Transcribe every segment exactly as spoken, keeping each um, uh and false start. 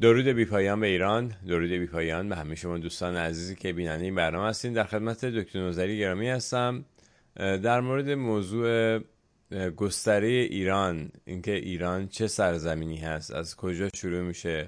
درود بی‌پایان به ایران، درود بی‌پایان به همه شما دوستان عزیزی که بیننده این برنامه هستین. در خدمت دکتر نوذری گرامی هستم در مورد موضوع گستره ایران، اینکه ایران چه سرزمینی هست، از کجا شروع میشه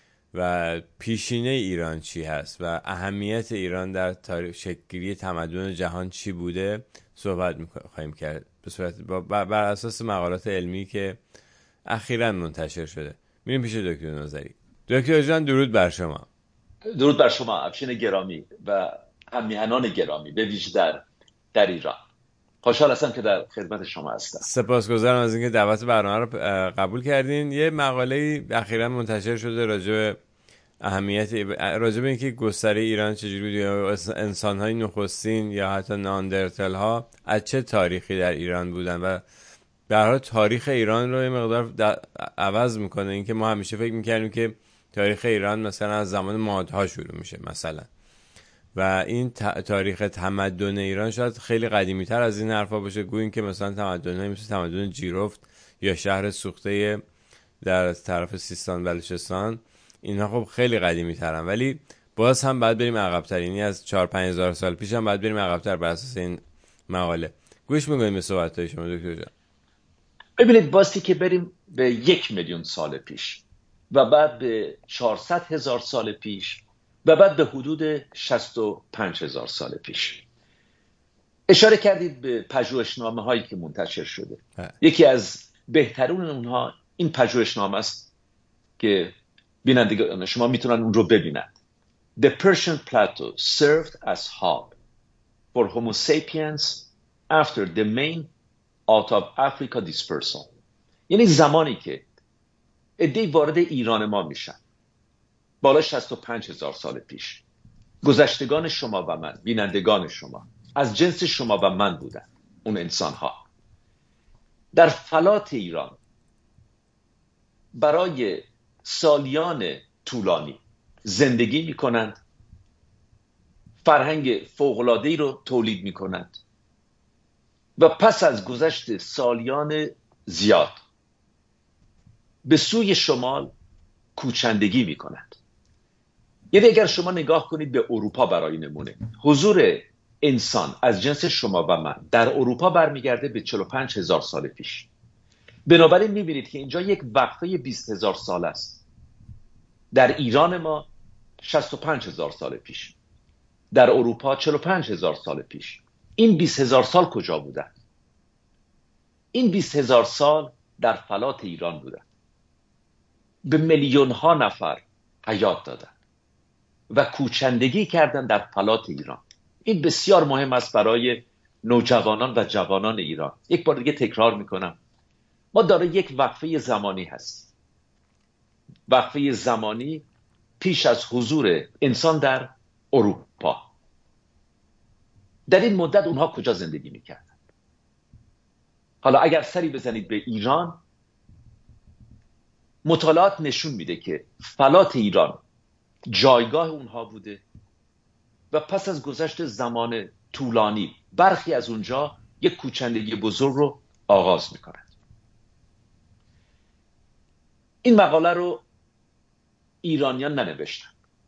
و پیشینه ایران چی هست و اهمیت ایران در تاریخ شکل‌گیری تمدن جهان چی بوده صحبت می‌خوایم کرد به صورت بر اساس مقالات علمی که اخیراً منتشر شده. میریم پیش دکتر نوذری. دکتر جان درود بر شما. درود بر شما افشین گرامی و همیهنان گرامی، به ویژه در در ایران. خوشحال هستم که در خدمت شما هستم. سپاسگزارم از اینکه دعوت برنامه رو قبول کردین. یه مقاله اخیراً منتشر شده راجع به اهمیت راجع به اینکه گستره ایران چجوری بود، انسان‌های نخستین یا حتی ناندرتال ها از چه تاریخی در ایران بودن و به هر حال تاریخ ایران رو یه مقدار عوض میکنه. اینکه ما همیشه فکر میکردیم که تاریخ ایران مثلا از زمان مادها شروع میشه مثلا، و این تاریخ تمدن ایران شاید خیلی قدیمی تر از این حرفا باشه. گوییم که مثلا تمدن‌های مثل تمدن جیرفت یا شهر سوخته در طرف سیستان بلوچستان اینها خب خیلی قدیمی ترن، ولی باز هم باید بریم عقب‌تر، یعنی از چهار پنج هزار سال پیش هم باید بریم عقب‌تر بر اساس این مقاله. گوش می‌کنیم به صحبت‌های شما دکتر جان. ببینید، باستی که بریم به یک میلیون سال پیش و بعد به چهارصد هزار سال پیش و بعد به حدود شصت و پنج هزار سال پیش. اشاره کردید به پژوهشنامه هایی که منتشر شده. ها. یکی از بهترین اونها این پژوهشنامه است که بینندگان شما میتونن اون رو ببینند. The Persian Plateau served as hub for Homo sapiens after the main out of Africa dispersal. یعنی زمانی که عده‌ای وارد ایران ما میشن بالا شصت و پنج هزار سال پیش، گذشتگان شما و من، بینندگان شما از جنس شما و من بودن. اون انسان ها در فلات ایران برای سالیان طولانی زندگی میکنند، فرهنگ فوق‌العاده‌ای رو تولید میکنند و پس از گذشت سالیان زیاد به سوی شمال کوچندگی میکنند. یعنی اگر شما نگاه کنید به اروپا برای نمونه، حضور انسان از جنس شما و من در اروپا برمیگرده به چهل و پنج هزار سال پیش. بنابراین میبینید که اینجا یک وقفه بیست هزار سال است. در ایران ما شصت و پنج هزار سال پیش، در اروپا چهل و پنج هزار سال پیش. این بیست هزار سال کجا بودن؟ این بیست هزار سال در فلات ایران بودن، به میلیون ها نفر حیات دادن و کوچندگی کردن در فلات ایران. این بسیار مهم است برای نوجوانان و جوانان ایران. یک بار دیگه تکرار میکنم، ما داره یک وقفه زمانی هست، وقفه زمانی پیش از حضور انسان در اروپا. در این مدت اونها کجا زندگی میکردن؟ حالا اگر سری بزنید به ایران، مطالعات نشون میده که فلات ایران جایگاه اونها بوده و پس از گذشت زمان طولانی برخی از اونجا یک کوچندگی بزرگ رو آغاز میکنند. این مقاله رو ایرانیان ننوشتن،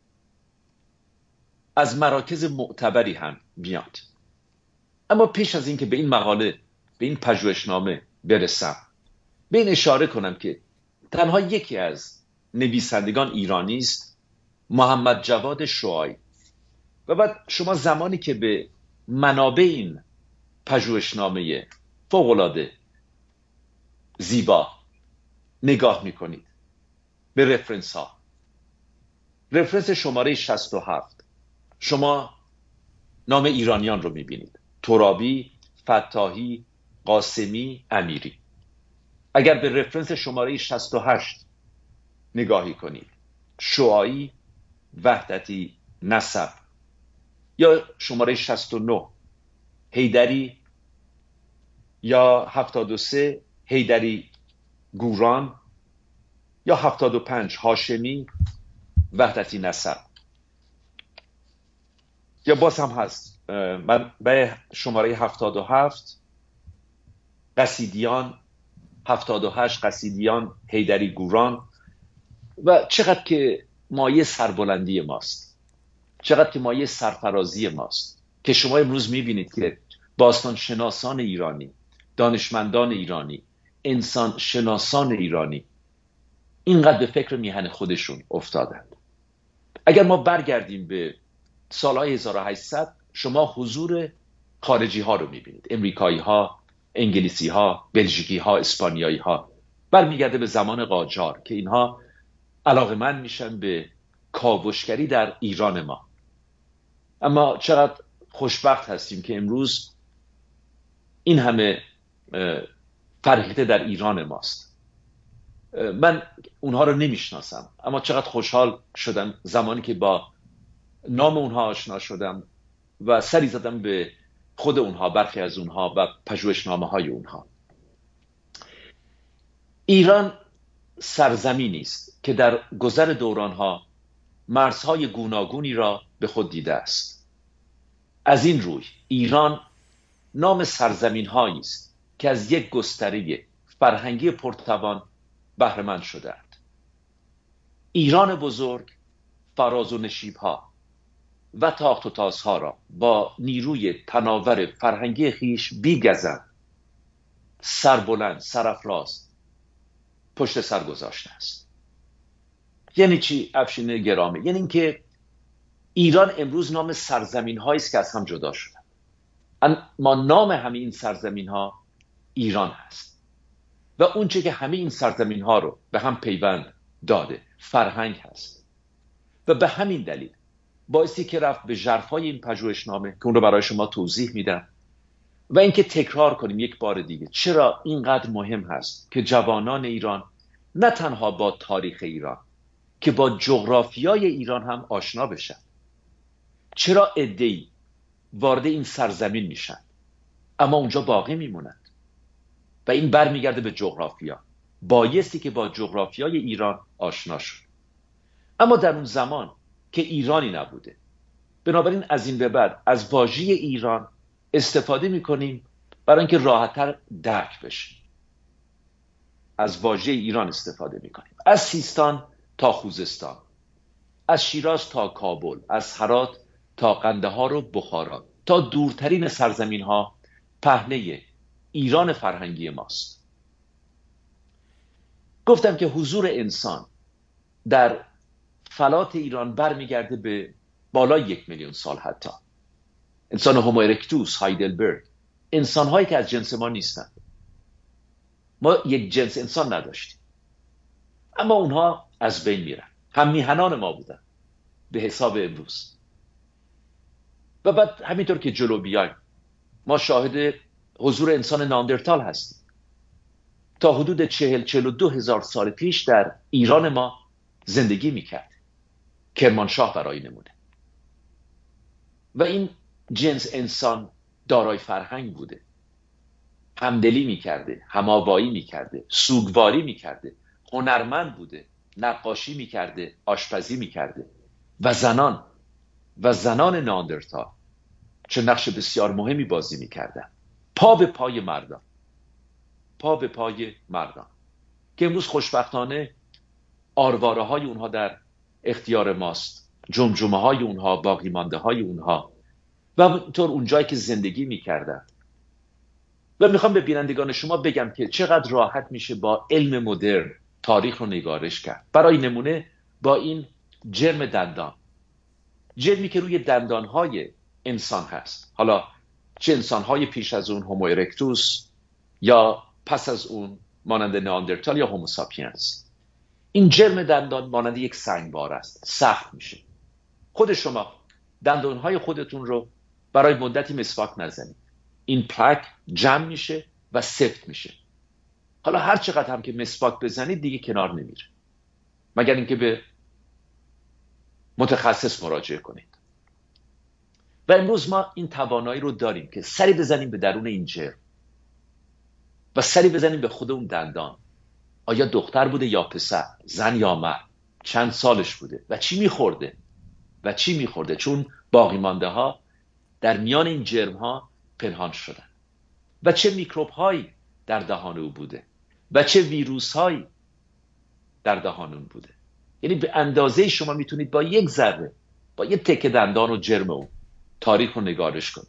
از مراکز معتبری هم میاد. اما پیش از اینکه به این مقاله، به این پژوهشنامه برسم، به این اشاره کنم که تنها یکی از نویسندگان ایرانی است، محمد جواد شعاعی. و بعد شما زمانی که به منابع این پژوهشنامه فوق‌العاده زیبا نگاه میکنید، به رفرنس ها، رفرنس شماره شصت و هفت، شما نام ایرانیان رو میبینید: ترابی، فتاحی، قاسمی، امیری. اگر به رفرنس شماره شصت و هشت نگاهی کنید، شعاعی، وحدتی، نسب، یا شماره شصت و نه حیدری، یا هفتاد و سه حیدری گوران، یا هفتاد و پنج هاشمی، وحدتی، نسب. یا باز هم هست من به شماره هفتاد و هفت قصیدیان، هفتاد و هشت قصیدیان حیدری گوران، و چقدر که مایه سربلندی ماست، چقدر که مایه سرفرازی ماست که شما امروز میبینید که باستان شناسان ایرانی، دانشمندان ایرانی، انسان شناسان ایرانی اینقدر به فکر میهن خودشون افتادند. اگر ما برگردیم به سالهای هزار و هشتصد، شما حضور خارجی ها رو میبینید، امریکایی ها، انگلیسی ها، بلژیکی ها، اسپانیایی ها. برمیگرده به زمان قاجار که اینها علاقمند میشن به کاوشگری در ایران ما. اما چقدر خوشبخت هستیم که امروز این همه فرهیخته در ایران ماست. من اونها رو نمیشناسم، اما چقدر خوشحال شدم زمانی که با نام اونها آشنا شدم و سری زدم به خود اونها، برخی از اونها و پژوهشنامه های اونها. ایران سرزمینی است که در گذر دورانها مرزهای گوناگونی را به خود دیده است. از این روی ایران نام سرزمین هایی است که از یک گستره فرهنگی پرتوان بهره مند شده‌اند. ایران بزرگ فراز و نشیب‌ها و تاخت و تازها را با نیروی تناور فرهنگی خیش بی‌گزند، سربلند، سرافراز پشت سر گذاشته است. یعنی چی افشین گرامی؟ یعنی اینکه ایران امروز نام سرزمین هایی است که از هم جدا شدن. ما نام همه این سرزمین ها ایران هست و اونچه که همه این سرزمین ها رو به هم پیوند داده فرهنگ هست. و به همین دلیل باعثی که رفت به ژرفای این پژوهشنامه که اون رو برای شما توضیح میدم و اینکه تکرار کنیم یک بار دیگه چرا اینقدر مهم هست که جوانان ایران نه تنها با تاریخ ایران که با جغرافیای ایران هم آشنا بشن. چرا عده‌ای وارد این سرزمین میشن اما اونجا باقی میمونند و این برمیگرده به جغرافیا. بایستی که با جغرافیای ایران آشنا شد. اما در اون زمان که ایرانی نبوده، بنابراین از این به بعد از واژه ایران استفاده میکنیم برای اینکه راحت‌تر درک بشه. از واژه ایران استفاده میکنیم، از سیستان تا خوزستان، از شیراز تا کابل، از هرات تا قندهار و بخارا، تا دورترین سرزمین ها پهنه ایران فرهنگی ماست. گفتم که حضور انسان در فلات ایران برمیگرده به بالای یک میلیون سال. حتی انسان هومو ارکتوس، هایدلبرگ، انسان هایی که از جنس ما نیستند. ما یک جنس انسان نداشتیم اما اونها از بین میرن، هم میهنان ما بودن به حساب امروز. و بعد همینطور که جلو بیایم ما شاهد حضور انسان ناندرتال هستیم. تا حدود چهل چهل و دو هزار سال پیش در ایران ما زندگی میکرد. کرمانشاه برای نمونه. و این جنس انسان دارای فرهنگ بوده، همدلی میکرده، هماوایی میکرده، سوگواری میکرده، هنرمند بوده، نقاشی میکرده، آشپزی میکرده. و زنان و زنان ناندرتال چه نقش بسیار مهمی بازی میکردن. پا به پای مردان، پا به پای مردان که امروز خوشبختانه آرواره های اونها در اختیار ماست، جمجمه های اونها، باقی مانده های اونها و همینطور اونجایی که زندگی میکردن. و میخوام به بینندگان شما بگم که چقدر راحت میشه با علم مدرن تاریخ رو نگارش کرد. برای نمونه با این جرم دندان، جرمی که روی دندانهای انسان هست، حالا چه انسانهای پیش از اون هومو ارکتوس یا پس از اون مانند نئاندرتال یا هومو ساپینس، این جرم دندان مانند یک سنگبار است، سخت میشه. خود شما دندانهای خودتون رو برای مدتی مسواک نزنید، این پلاک جمع میشه و سفت میشه. حالا هر چقدر هم که مسواک بزنید دیگه کنار نمیره، مگر اینکه به متخصص مراجعه کنید. و امروز ما این توانایی رو داریم که سری بزنیم به درون این جرم و سری بزنیم به خود اون دندان. آیا دختر بوده یا پسر، زن یا مرد، چند سالش بوده و چی میخورده و چی میخورده، چون باقی مانده ها در میان این جرم ها پنهان شدن. و چه میکروب هایی در دهان او بوده و چه ویروس هایی در دهان اون بوده. یعنی به اندازه شما میتونید با یک ذره، با یک تکه دندان و جرم اون تاریخ رو نگارش کنید.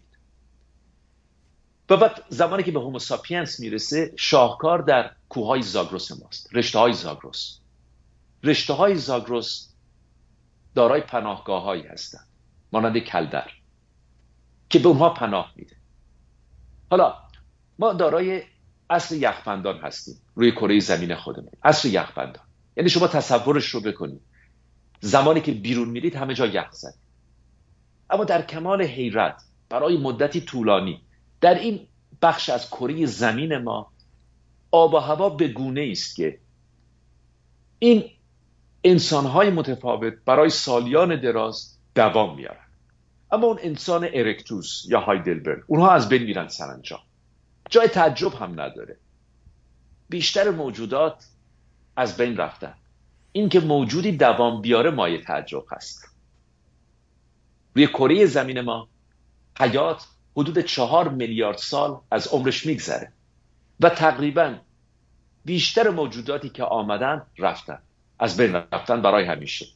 و بعد زمانی که به هوموساپینس میرسه، شاهکار در کوههای زاگرس ماست، رشته های زاگرس. رشته های زاگرس دارای پناهگاه هایی هستند مانند کلدر که به اونها پناه میده. حالا ما دارای عصر یخبندان هستیم روی کره زمین خودمون. عصر یخبندان یعنی شما تصورش رو بکنید، زمانی که بیرون میرید همه جا یخ زده، اما در کمال حیرت برای مدتی طولانی در این بخش از کره زمین ما آب و هوا به گونه است که این انسان‌های متفاوت برای سالیان دراز دوام میارن. اما اون انسان ارکتوس یا هایدلبرگ، اونها از بین میرن سرانجام. جای تعجب هم نداره، بیشتر موجودات از بین رفتن. این که موجودی دوام بیاره مایه تعجب هست. روی کره زمین ما حیات حدود چهار میلیارد سال از عمرش میگذره و تقریبا بیشتر موجوداتی که آمدن رفتن، از بین رفتن برای همیشه.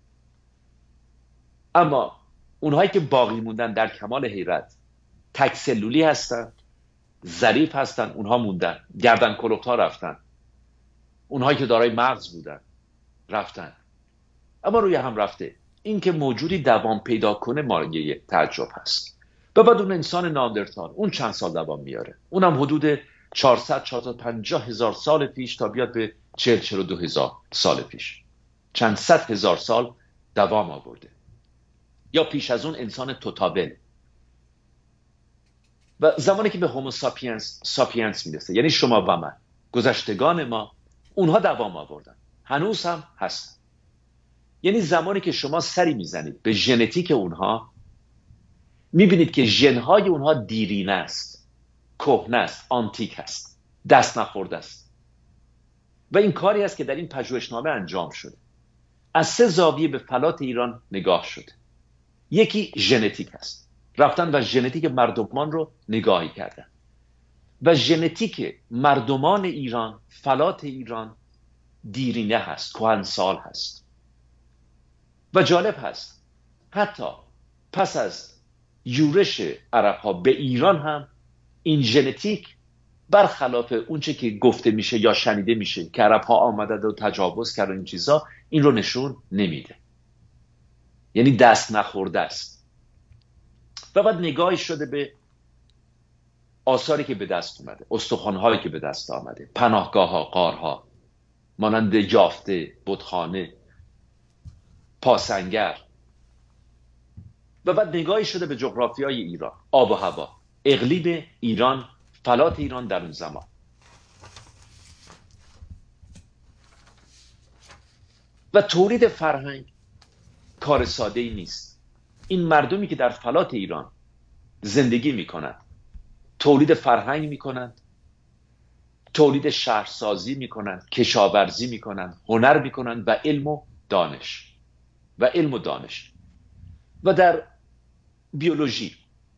اما اونهایی که باقی موندن در کمال حیرت تک سلولی هستن، ظریف هستن، اونها موندن. گردن کلفت‌ها رفتن، اونهایی که دارای مغز بودن رفتن. اما روی هم رفته این که موجودی دوام پیدا کنه مایه تعجب هست. و بعد اون انسان ناندرتال، اون چند سال دوام میاره؟ اونم حدود چهارصد تا پنجاه هزار سال پیش تا بیاد به چهل چهل و دو هزار سال پیش، چند صد هزار سال دوام آورده. یا پیش از اون انسان توتابل. و زمانی که به هوموساپینس ساپینس میرسه، یعنی شما و من، گذشتگان ما، اونها دوام آوردن، هنوز هم هستن. یعنی زمانی که شما سری میزنید به ژنتیک اونها، میبینید که ژنهای اونها دیرینه است، کهنه است، آنتیک است، دست نخورده است. و این کاری است که در این پژوهشنامه انجام شده. از سه زاویه به فلات ایران نگاه شده. یکی ژنتیک است، رفتن و ژنتیک مردمان رو نگاهی کردن و ژنتیک مردمان ایران، فلات ایران دیرینه هست، کهنسال هست. و جالب هست حتی پس از یورش عرب‌ها به ایران هم این ژنتیک برخلاف اونچه که گفته میشه یا شنیده میشه که عرب‌ها آمدند و تجاوز کردن این چیزا، این رو نشون نمیده. یعنی دست نخورده است. و بعد نگاهی شده به آثاری که به دست اومده، استخوان‌هایی که به دست آمده، پناهگاه‌ها، غارها مانند یافته، بتخانه، پاسنگر. و بعد نگاهی شده به جغرافیای ایران، آب و هوا، اقلیم ایران، فلات ایران در اون زمان. و تولید فرهنگ کار ساده‌ای نیست. این مردمی که در فلات ایران زندگی میکنند، تولید فرهنگ میکنند، تولید شهرسازی میکنند، کشاورزی میکنند، هنر میکنند و علم و دانش و علم و دانش. و در بیولوژی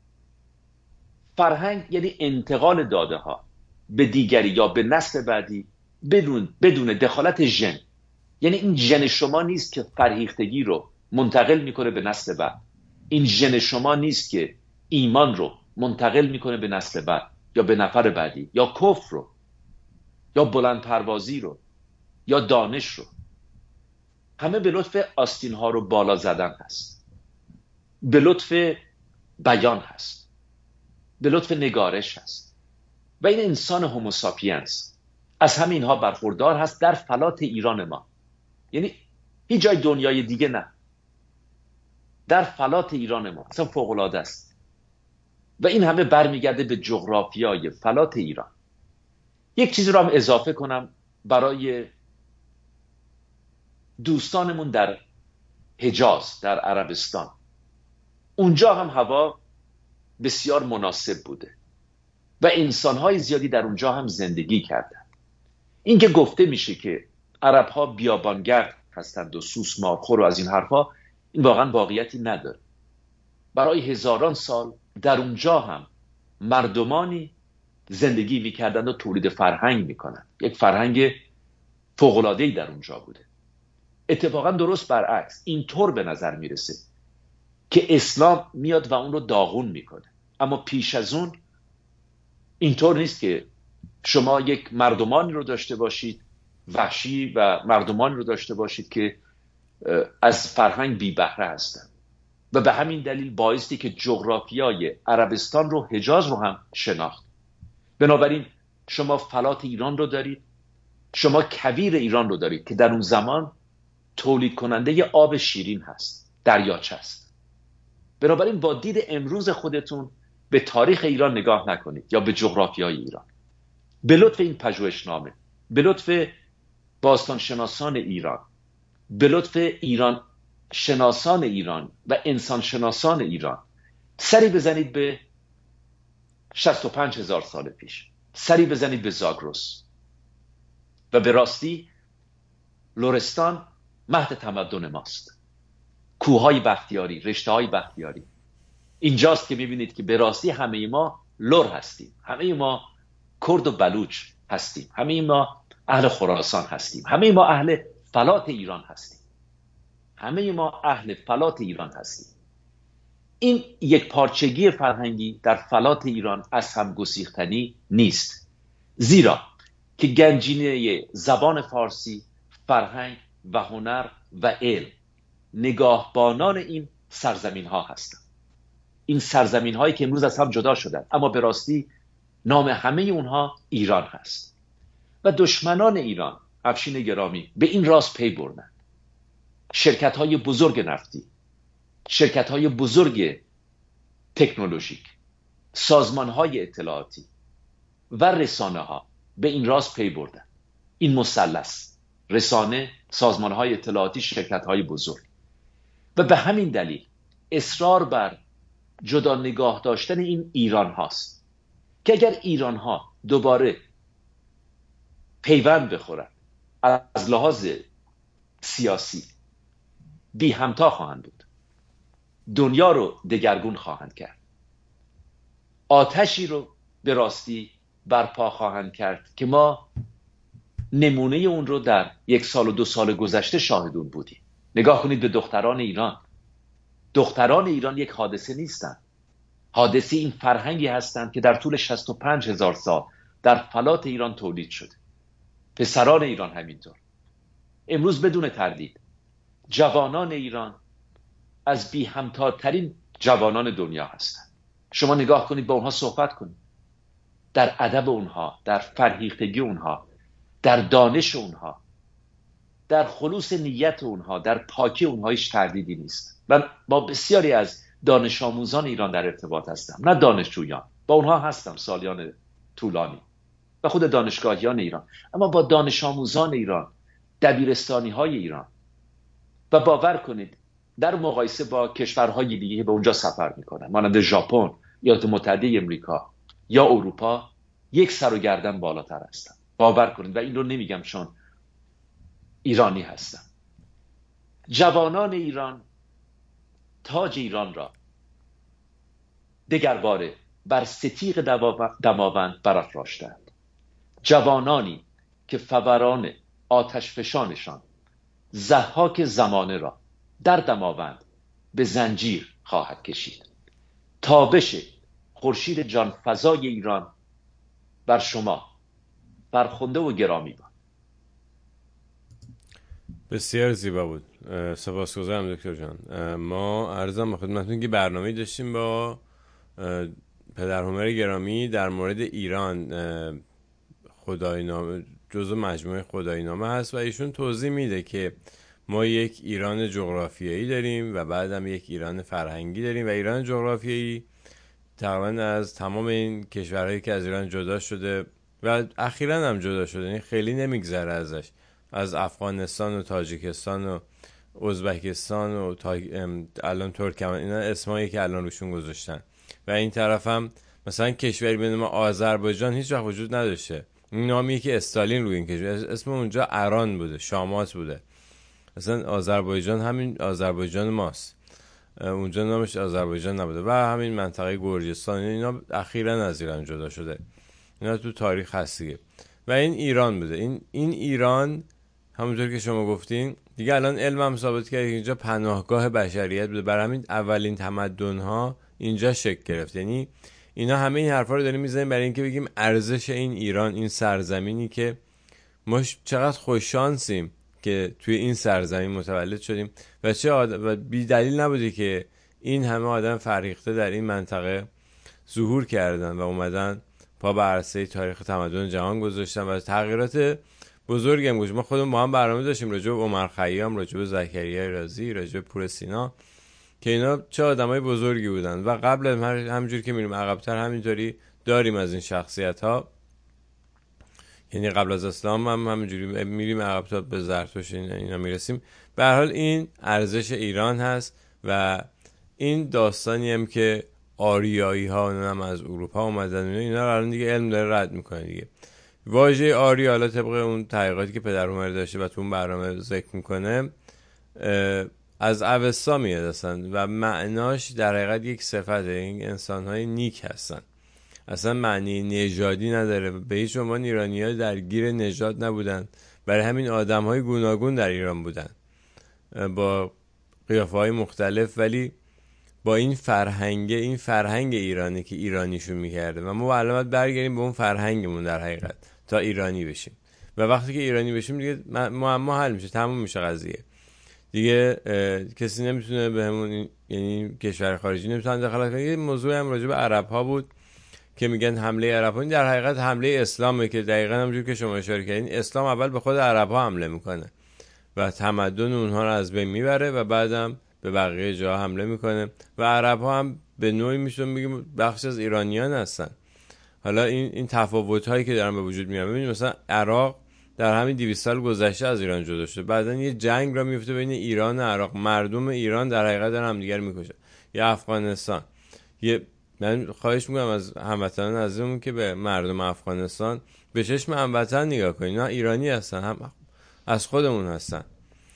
فرهنگ یعنی انتقال داده ها به دیگری یا به نسل بعدی بدون بدون دخالت ژن. یعنی این ژن شما نیست که فرهیختگی رو منتقل میکنه به نسل بعد. این ژن شما نیست که ایمان رو منتقل میکنه به نسل بعد یا به نفر بعدی، یا کفر رو، یا بلند پروازی رو، یا دانش رو. همه به لطف آستین ها رو بالا زدن هست، به لطف بیان هست، به لطف نگارش هست. و این انسان هوموساپینس از همین ها برخوردار هست در فلات ایران ما. یعنی هیچ جای دنیای دیگه نه، در فلات ایران ما اصلا فوق‌العاده است. و این همه برمیگرده به جغرافیای فلات ایران. یک چیزی رو هم اضافه کنم برای دوستانمون در حجاز، در عربستان. اونجا هم هوا بسیار مناسب بوده و انسان‌های زیادی در اونجا هم زندگی کردن. این که گفته میشه که عرب‌ها بیابانگرد هستند و سوسمارخور و از این حرفا، این واقعا واقعیتی نداره. برای هزاران سال در اونجا هم مردمانی زندگی میکردند و تولید فرهنگ میکنند. یک فرهنگ فوق‌العاده‌ای در اونجا بوده. اتفاقا درست برعکس اینطور به نظر میرسه که اسلام میاد و اون رو داغون میکنه. اما پیش از اون اینطور نیست که شما یک مردمانی رو داشته باشید وحشی و مردمانی رو داشته باشید که از فرهنگ بی بهره هستند و به همین دلیل باعثی که جغرافیای عربستان رو، حجاز رو هم شناخت. بنابراین شما فلات ایران رو دارید، شما کویر ایران رو دارید که در اون زمان تولید کننده آب شیرین هست، دریاچه است. بنابراین با دید امروز خودتون به تاریخ ایران نگاه نکنید یا به جغرافیای ایران. به لطف این پژوهشنامه، به لطف باستانشناسان ایران، به لطف ایران شناسان ایران و انسان شناسان ایران، سری بزنید به شصت و پنج هزار سال پیش، سری بزنید به زاگرس و به راستی لرستان مهد تمدن ماست. کوههای بختیاری، رشته‌های بختیاری، اینجاست که میبینید که به راستی همه ما لر هستیم، همه ما کرد و بلوچ هستیم، همه ما اهل خراسان هستیم، همه ما اهل فلات ایران هستیم، همه ما اهل فلات ایران هستیم. این یک پارچگی فرهنگی در فلات ایران از هم گسیختنی نیست، زیرا که گنجینه زبان فارسی، فرهنگ و هنر و علم نگاهبانان این سرزمین ها هستند. این سرزمین هایی که امروز از هم جدا شدند، اما به راستی نام همه اونها ایران هست و دشمنان ایران، افشین گرامی، به این راست پی بردن. شرکت های بزرگ نفتی، شرکت های بزرگ تکنولوژیک، سازمان های اطلاعاتی و رسانه ها به این راست پی بردن. این مثلث، رسانه، سازمان های اطلاعاتی، شرکت های بزرگ، و به همین دلیل اصرار بر جدا نگاه داشتن این ایران هاست که اگر ایران ها دوباره پیوند بخورن از لحاظ سیاسی بی همتا خواهند بود، دنیا رو دگرگون خواهند کرد، آتشی رو به راستی برپا خواهند کرد که ما نمونه اون رو در یک سال و دو سال گذشته شاهدون بودیم. نگاه کنید به دختران ایران. دختران ایران یک حادثه نیستند، حادثه این فرهنگی هستند که در طول شصت و پنج هزار سال در فلات ایران تولید شده. پسران ایران همینطور. امروز بدون تردید جوانان ایران از بی همتاترین جوانان دنیا هستند. شما نگاه کنید، با اونها صحبت کنید، در ادب اونها، در فرهیختگی اونها، در دانش اونها، در خلوص نیت اونها، در پاکی اونها هیچ تردیدی نیست. من با بسیاری از دانش آموزان ایران در ارتباط هستم، نه دانشجویان، با اونها هستم سالیان طولانی و خود دانشگاهیان ایران، اما با دانش آموزان ایران، دبیرستانی های ایران، و باور کنید در مقایسه با کشورهای دیگه به اونجا سفر میکنن، مانند ژاپن، ایالات متحده امریکا یا اروپا، یک سر و گردن بالاتر هستن. باور کنید، و این رو نمیگم چون ایرانی هستم. جوانان ایران تاج ایران را دگرباره بر ستیغ دماوند برافراشتند. جوانانی که فوران آتش فشانشان ضحاک زمانه را در دماوند به زنجیر خواهد کشید. تابش خورشید جان فزای ایران بر شما فرخنده و گرامی باد. بسیار زیبا بود، سپاسگزارم دکتر جان. ما عرضم به خدمتتون که برنامه‌ای داشتیم با پدر هومر گرامی در مورد ایران، خدایینامه، جزء مجموعه خدایینامه هست و ایشون توضیح میده که ما یک ایران جغرافیایی داریم و بعد هم یک ایران فرهنگی داریم و ایران جغرافیایی تقریبا از تمام این کشورهایی که از ایران جدا شده و اخیراً هم جدا شده، یعنی خیلی نمیگذره ازش، از افغانستان و تاجیکستان و ازبکستان و تا الان ترکمن، اینا اسمایی که الان روشون گذاشتن. و این طرف هم مثلا کشوری به نام آذربایجان هیچ وقت وجود نداشته، این نامیه که استالین روی این کشور، اسم اونجا اران بوده، شامات بوده، مثلا آذربایجان همین آذربایجان ماست، اونجا نامش آذربایجان نبوده. و همین منطقه گرجستان، اینا اخیراً از ایران جدا شده، اینا تو تاریخ هست دیگه. و این ایران بوده. این این ایران همونطور که شما گفتین دیگه الان علم هم ثابت کرده که اینجا پناهگاه بشریت بوده، برای همین اولین تمدن‌ها اینجا شکل گرفت. یعنی اینا همه این حرفا رو داریم میزنیم برای اینکه بگیم ارزش این ایران، این سرزمینی که ما چقدر خوش شانسیم که توی این سرزمین متولد شدیم و چه آدم و بی دلیل نبوده که این همه آدم فرهیخته در این منطقه ظهور کردن و اومدن پا به عرصه تاریخ تمدن جهان گذاشتن و تغییرات بزرگی هم گذاشتن. ما خودمون با هم برنامه داشتیم راجع به عمر خیام، راجع به زکریا رازی، راجع به پور سینا که اینا چه آدمای بزرگی بودن و قبل همینجوری که میریم عقب‌تر همینطوری داریم از این شخصیت‌ها. یعنی قبل از اسلام هم همینجوری میریم عقب تا به زرتشت اینا میرسیم. به هر حال این ارزش ایران هست و این داستانی هم که آریایی ها هم از اروپا اومدن اینا رو الان دیگه علم داره رد میکنه دیگه. واژه آری حالا طبق اون تحقیقاتی که پدر عمر داشته و تو اون برنامه ذکر میکنه از اوستا میاد اصلا و معناش در حقیقت یک صفته، این انسان‌های نیک هستن، اصلا معنی نژادی نداره. به هیچ عنوان ایرانی‌ها درگیر نژاد نبودن، برای همین آدم‌های گوناگون در ایران بودن با قیافه‌های مختلف، ولی با این فرهنگ این فرهنگ ایرانی که ایرانیشون می‌کرده و ما علامت برگردیم به اون فرهنگمون در حقیقت تا ایرانی بشیم و وقتی که ایرانی بشیم دیگه معما حل میشه، تموم میشه قضیه دیگه. کسی نمیتونه بهمون، یعنی کشور خارجی نمیتونه دخالت کنه. یه موضوع هم راجع به عرب‌ها بود که میگن حمله عرب‌ها، در حقیقت حمله اسلامه که دقیقاً همونجور که شما اشاره کردین اسلام اول به خود عرب‌ها حمله میکنه و تمدن اونها رو از بین میبره و بعدم به بقیه جاها حمله میکنه و عرب‌ها هم به نوعی میشون بگیم بخش از ایرانیان هستن. حالا این این تفاوت‌هایی که دارن به وجود میاد، ببینید مثلا عراق در همین دویست سال گذشته از ایران جدا شده، بعدن یه جنگ را میفته بین ایران و عراق، مردم ایران در حقیقت دارن همدیگر میکشن. یا افغانستان، یه من خواهش میکنم از هموطنان عزیزمون که به مردم افغانستان به چشم هموطن نگاه کنین، نه ایرانی هستن، هم از خودمون هستن،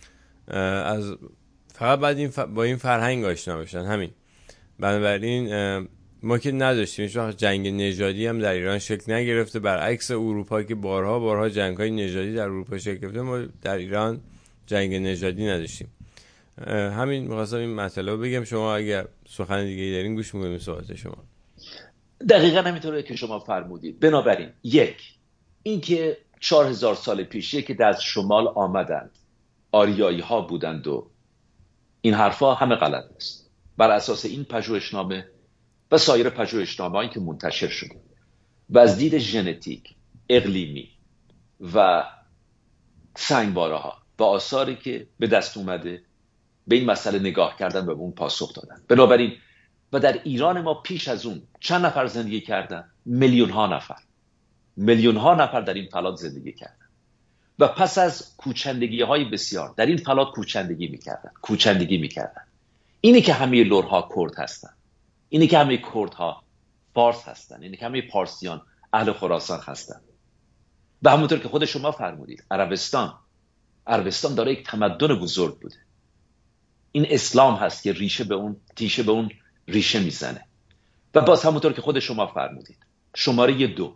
از فقط بعد این ف... با این فرهنگ آشنا بشن همین. بنابراین ما که نداشتیم هیچ وقت جنگ نژادی هم در ایران شکل نگرفته، برعکس اروپا که بارها بارها جنگ‌های نژادی در اروپا شکل گرفته، ما در ایران جنگ نژادی نداشتیم. همین می‌خواستم این مطلب بگم. شما اگر سخن دیگه دارین گوش می‌کنیم به صحبت شما. دقیقاً همینطوره که شما فرمودید. بنابراین یک، این که چهار هزار سال پیش که از شمال آمدند آریایی ها بودند و این حرفا همه غلط است. بر اساس این پژوهشنامه و سایر پژوهشنامه‌ای که منتشر شده و از دید ژنتیک، اقلیمی و سنگواره‌ها و آثاری که به دست اومده به این مسئله نگاه کردن و به اون پاسخ دادن. بنابراین و در ایران ما پیش از اون چند نفر زندگی کردن؟ میلیون ها نفر میلیون ها نفر در این فلات زندگی کردن و پس از کوچندگی های بسیار در این فلات کوچندگی میکردن کوچندگی میکردن اینی که همه لرها کرد هستن، اینی که همه کردها فارس هستن، اینی که همه پارسیان اهل خراسان هستن. و همونطور که خود شما فرمودید عربستان عربستان داره یک تمدن بزرگ بوده. این اسلام هست که ریشه به اون تیشه به اون ریشه میزنه. و باز همونطور که خود شما فرمودید شماره دو،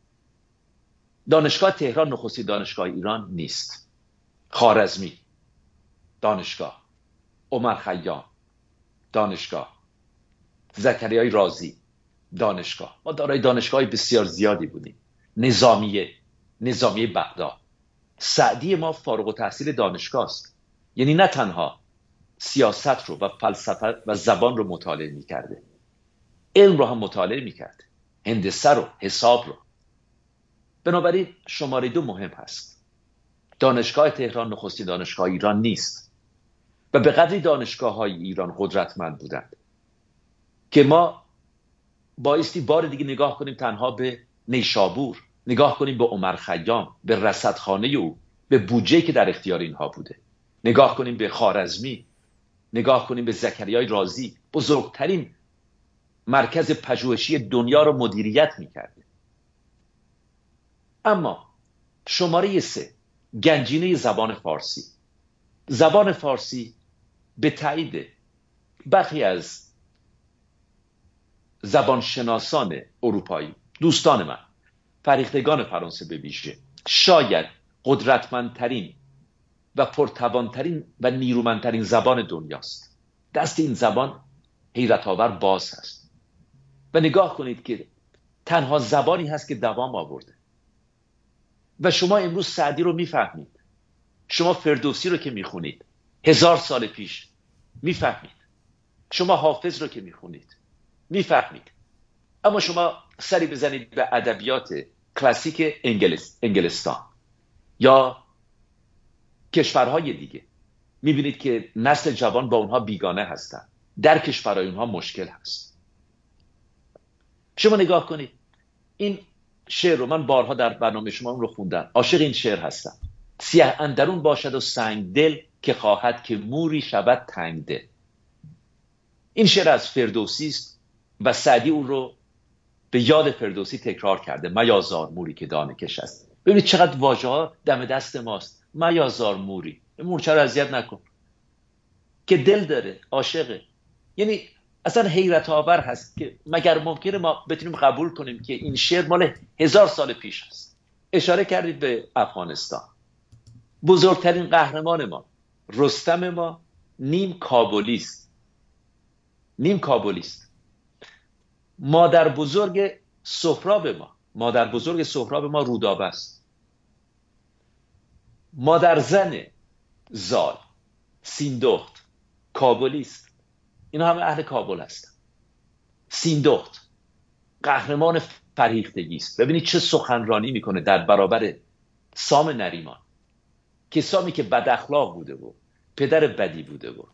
دانشگاه تهران نخستین دانشگاه ایران نیست. خوارزمی دانشگاه، عمر خیام دانشگاه، زکریای رازی دانشگاه. ما دارای دانشگاه بسیار زیادی بودیم. نظامیه نظامیه بغداد. سعدی ما فارغ التحصیل دانشگاه است، یعنی نه تنها سیاست رو و فلسفه و زبان رو مطالعه می‌کرده، علم رو هم مطالعه می‌کرد، هندسه رو، حساب رو. بنابراین شماره دو مهم هست. دانشگاه تهران نخستین دانشگاه ایران نیست و به قدری دانشگاه‌های ایران قدرتمند بودند که ما بایستی بار دیگه نگاه کنیم تنها به نیشابور، نگاه کنیم به عمر خیام، به رصدخانه او، به بودجه‌ای که در اختیار اینها بوده، نگاه کنیم به خوارزمی، نگاه کنیم به زکریای رازی، بزرگترین مرکز پژوهشی دنیا رو مدیریت می‌کرده. اما شماره سه، گنجینه زبان فارسی. زبان فارسی به تایید برخی از زبانشناسان اروپایی، دوستان من، فریختگان فرانسه به ویژه، شاید قدرتمندترین و پرتوانترین و نیرومندترین زبان دنیاست. دست این زبان حیرت آور باز هست و نگاه کنید که تنها زبانی هست که دوام آورده. و شما امروز سعدی رو میفهمید، شما فردوسی رو که میخونید هزار سال پیش میفهمید، شما حافظ رو که میخونید میفهمید، اما شما سری بزنید به ادبیات کلاسیک انگلیس، انگلستان یا کشورهای دیگه، میبینید که نسل جوان با اونها بیگانه هستن، درکش برای اونها مشکل هست. شما نگاه کنید این شعر رو من بارها در برنامه شما اون رو خوندم، عاشق این شعر هستم. سیه اندرون باشد و سنگ دل، که خواهد که موری شود تنگ دل. این شعر از فردوسی است و سعدی اون رو به یاد فردوسی تکرار کرده. میازار موری که دانه کش است. ببینید چقدر واژه ها دم دست ماست. میازار موری، مورچه رو اذیت نکن، که دل داره، عاشقه. یعنی اصلا حیرت آور هست که مگر ممکنه ما بتونیم قبول کنیم که این شعر مال هزار سال پیش است. اشاره کردید به افغانستان. بزرگترین قهرمان ما، رستم ما، نیم کابلیست. نیم کابلیست. مادر بزرگ سهراب ما، مادر بزرگ سهراب ما رودابه است. مادر زن زال، سیندخت، کابلیست. اینا همه اهل کابل هستن. سیندخت قهرمان فرهیختگی است. ببینید چه سخنرانی میکنه در برابر سام نریمان، که سامی که بد اخلاق بوده و پدر بدی بوده و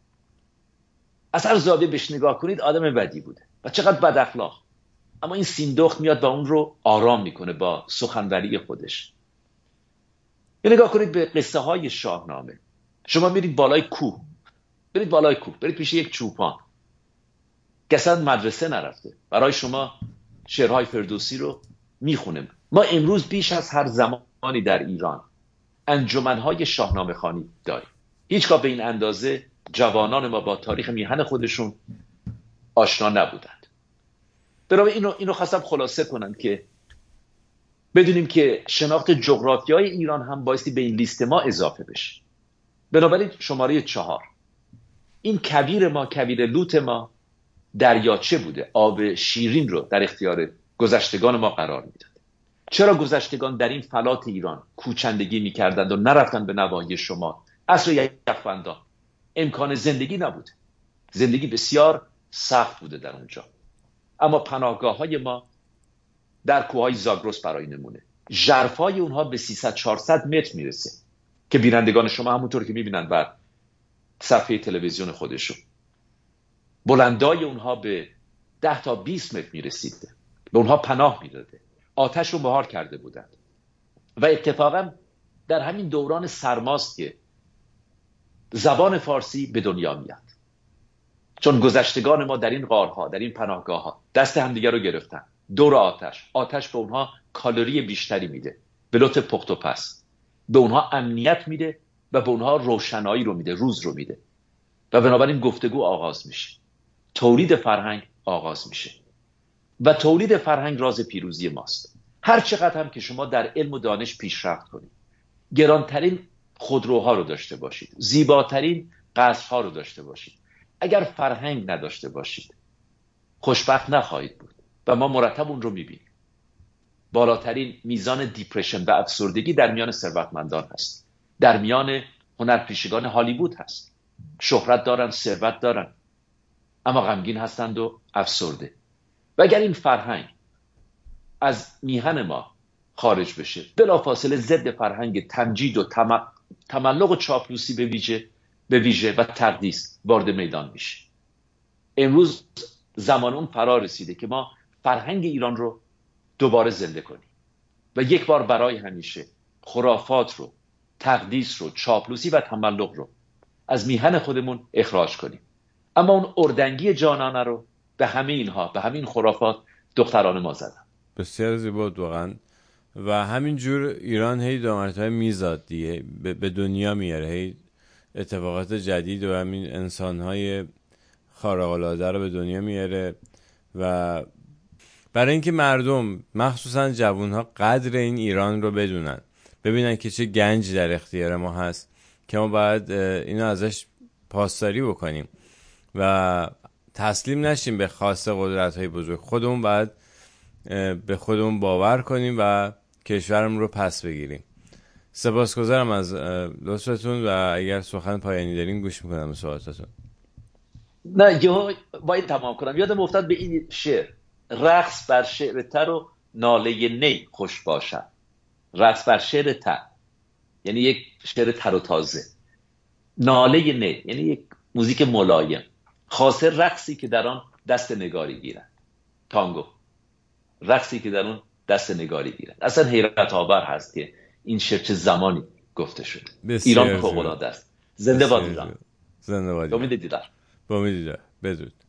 از هر زاویه بهش نگاه کنید آدم بدی بوده و چقدر بد اخلاق، اما این سیندخت میاد و اون رو آرام میکنه با سخنوری خودش. یه نگاه کنید به قصه های شاهنامه. شما میرید بالای کوه، برید بالای کوه، برید پیش یک چوپان که اصلا مدرسه نرفته، برای شما شعرهای فردوسی رو میخونه. ما امروز بیش از هر زمانی در ایران انجمنهای شاهنامه خوانی داریم. هیچگاه به این اندازه جوانان ما با تاریخ میهن خودشون آشنا نبودند. برای اینو اینو خواستم خلاصه کنم که بدونیم که شناخت جغرافیای ایران هم بایستی به این لیست ما اضافه بشه. بنابراین شماره چهار، این کویر ما، کویر لوت ما دریاچه بوده، آب شیرین رو در اختیار گذشتگان ما قرار میداد. چرا گذشتگان در این فلات ایران کوچندگی میکردند و نرفتن به نواحی شمال؟ عصر یخبندان امکان زندگی نبود، زندگی بسیار سخت بوده در اونجا. اما پناهگاه های ما در کوههای زاگرس برای نمونه، ژرفای اونها به سیصد چهارصد متر میرسه که بینندگان شما همونطور که میبینن بر صفحه تلویزیون خودشون، بلندای اونها به ده تا بیست متر میرسید. به اونها پناه میداده، آتش رو مهار کرده بودند. و اتفاقا در همین دوران سرماست که زبان فارسی به دنیا میاد، چون گذشتگان ما در این غارها، در این پناهگاه ها دست همدیگر رو گرفتن. دور آتش، آتش به اونها کالری بیشتری میده، به لطف پخت و پس به اونها امنیت میده و به اونها روشنایی رو میده، روز رو میده. و بنابراین گفتگو آغاز میشه، تولید فرهنگ آغاز میشه و تولید فرهنگ راز پیروزی ماست. هر چقدر هم که شما در علم و دانش پیشرفت کنید، گرانترین خودروها رو داشته باشید، زیباترین قصرها رو داشته باشید، اگر فرهنگ نداشته باشید خوشبخت نخواهید بود. و ما مرتب اون رو میبینیم. بالاترین میزان دیپرشن و افسردگی در میان ثروتمندان هست، در میان هنرپیشگان هالیوود هست. شهرت دارن، ثروت دارن، اما غمگین هستند و افسرده. و اگر این فرهنگ از میهن ما خارج بشه، بلافاصله ضد فرهنگ تمجید و تم... تملق و چاپلوسی به ویژه به ویژه و تقدیس وارد میدان میشه. امروز زمان اون فرا رسیده که ما فرهنگ ایران رو دوباره زنده کنیم و یک بار برای همیشه خرافات رو، تقدیس رو، چاپلوسی و تملق رو از میهن خودمون اخراج کنیم. اما اون اردنگی جانانه رو به همه اینها، به همین خرافات دختران ما زدن. بسیار زیبا واقعا. و همین جور ایران هی دو مرتبه میزاد دیگه، به دنیا میاره هی اتفاقات جدید و همین انسان‌های خارق‌العاده رو به دنیا میاره. و برای اینکه مردم مخصوصا جوان‌ها قدر این ایران رو بدونن، ببینن که چه گنج در اختیار ما هست که ما باید اینو ازش پاسداری بکنیم و تسلیم نشیم به خواست قدرت‌های بزرگ. خودمون باید به خودمون باور کنیم و کشورمون رو پس بگیریم. سپاسگزارم از لطفتون و اگر سخن پایانی دارین گوش میکنم به سوالاتتون. نه یه باید تمام کنم. یادم افتاد به این شعر: رقص بر شعر تر و ناله نی خوش باشد. رقص بر شعر تر یعنی یک شعر تر و تازه، ناله نی یعنی یک موزیک ملایم، خاصه رقصی که در آن دست نگاری گیرد. تانگو، رقصی که در اون دست نگاری گیرد. اصلا حیرت آور هست که این شعر چه زمانی گفته شد. ایران فوق العاده است. زنده باد ایران. زنده باد. با امید دیدار. با امید دیدار. بدرود.